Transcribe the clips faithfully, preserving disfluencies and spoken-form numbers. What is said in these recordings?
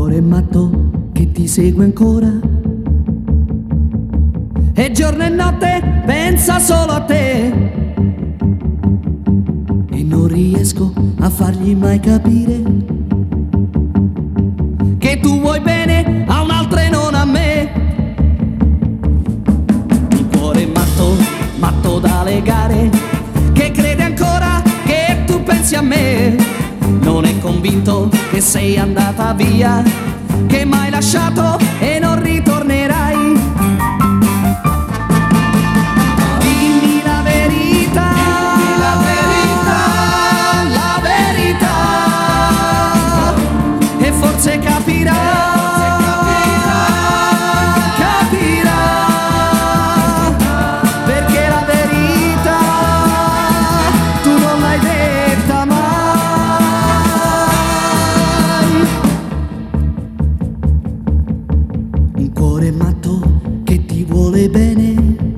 cuore matto che ti segue ancora e giorno e notte pensa solo a te e non riesco a fargli mai capire che tu vuoi bene a un'altra e non a me. Un cuore matto, matto da legare, che crede ancora che tu pensi a me, non è convinto che sei andata via, che m'hai lasciato e non ritornerai. Dimmi la verità, dimmi la verità, la verità, e forse capirà, capirà, perché la verità tu non l'hai detta mai. Un cuore matto che ti vuole bene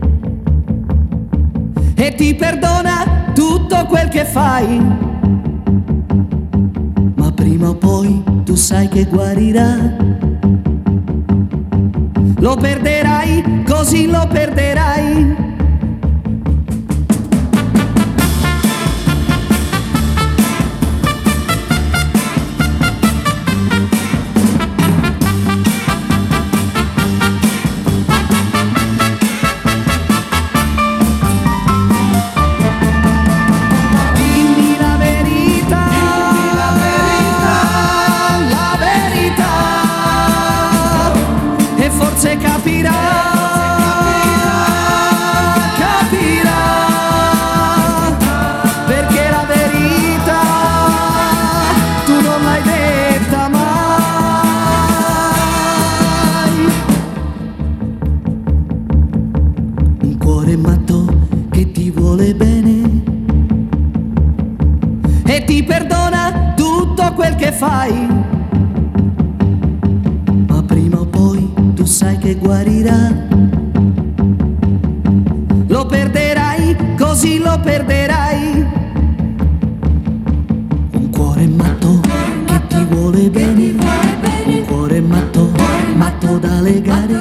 e ti perdona tutto quel che fai, ma prima o poi tu sai che guarirà. Lo perderai, così lo perderai. Forse capirà, capirà, perché la verità tu non l'hai detta mai. Un cuore matto che ti vuole bene e ti perdona tutto quel che fai, ma prima o poi tu sai che guarirà. Lo perderai, così lo perderai. Un cuore matto che ti vuole bene, un cuore matto, matto da legare.